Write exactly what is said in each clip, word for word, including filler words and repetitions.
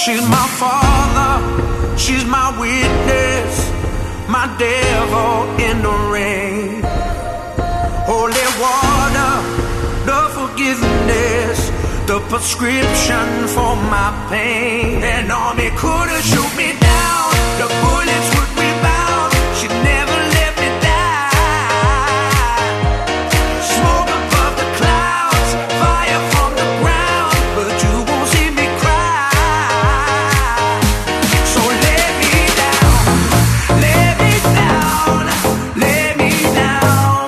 She's my father, she's my witness, my devil in the rain. Holy water, the forgiveness, the prescription for my pain. An army couldn't shoot me down, the bullets would rebound. She'd never let me die. Smoke above the clouds, fire from the ground, but you won't see me cry. So lay me down, lay me down, lay me down.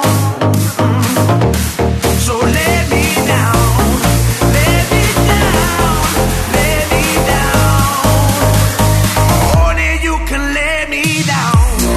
So lay me down, lay me down, lay me down. Only you can lay me down.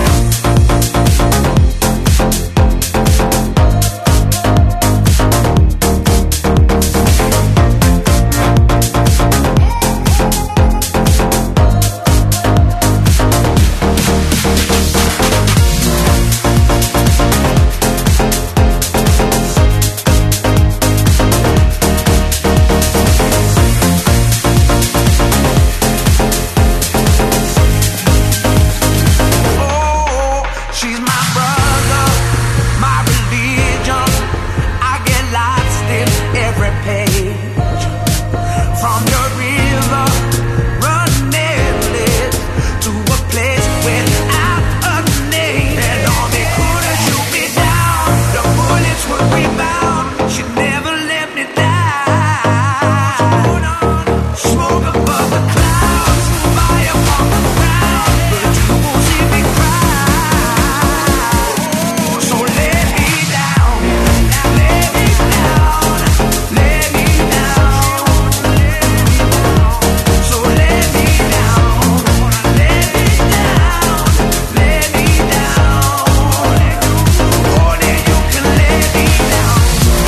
Oh, she's my brother, my religion. I get lost in every page. From your river, running endless to a place without a name. An army couldn't shoot me down, the bullets would rebound. She'd never let me die. Smoke above the clouds, fire from the ground, but you won't see me cry. So lay me down, lay me down, lay me down. So lay me down, lay me down, lay me down. Only you can lay me down.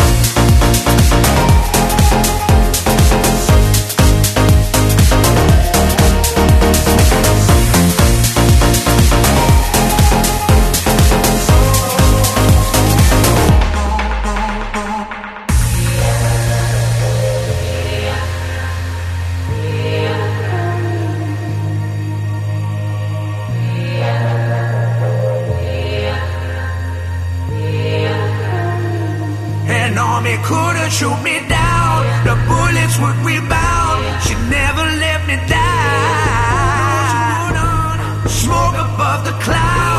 An army couldn't shoot me down, the bullets would rebound. She'd never let me die. Smoke above the clouds.